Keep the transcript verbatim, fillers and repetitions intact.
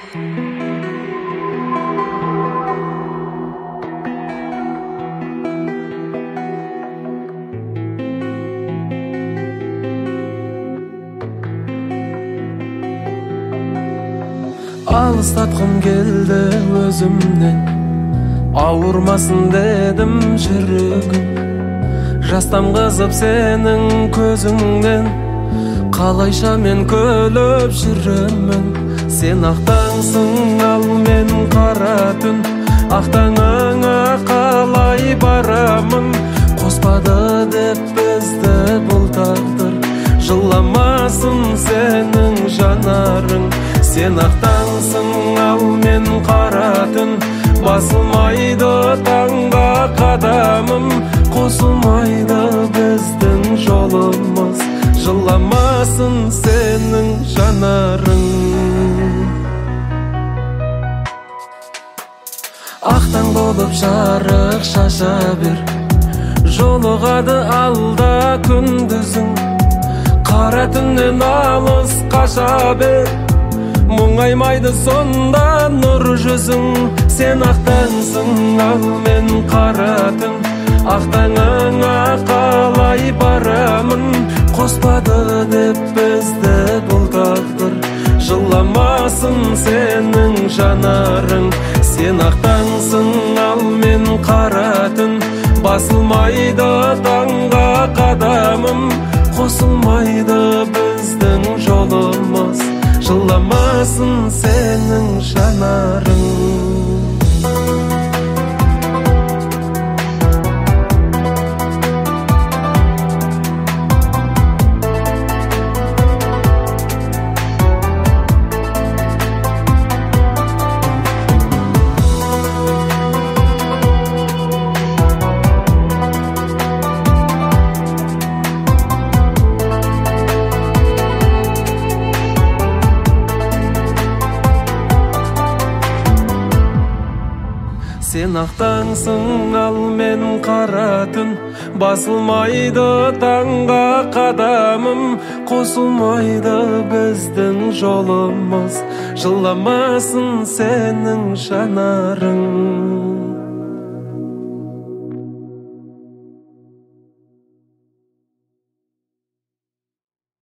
Алыстатқым келді өзімнен, ауырмасын дедім жүрегім. Жастам қызып сенің көзіңнен, қалайша мен күліп жүремін. Сен ақтаңсың, ал мен қара түн, ақтаңыңа қалай барамын. Қоспады деп бізді бұл тағдыр, жыламасын сенің жанарың. Сен ақтаңсың, ал мен қара түн, басылмайды таңға қадамым. Қосылмайды біздің жолымыз, жыламасын сенің жанарың. Ақтаң болып жарық шаша бер, жолығады алда күндізің. Қара түннен алыс қаша бер, мұңаймайды сонда нұр жүзің. Сен ақтаңсың, ал мен қара түн, ақтаңыңа қалай барамын. Қоспады деп бізді бұл тағдыр, жыламасын сенің жанарың. Сен ақтаңсың, ал мен қара түн, басылмайды таңға қадамым. Қосылмайды біздің жолымыз, жыламасын сенің жанарың. Сен ақтаңсың, ал мен қара түн, басылмайды таңға қадамым. Қосылмайды біздің жолымыз, жыламасын сенің жанарың.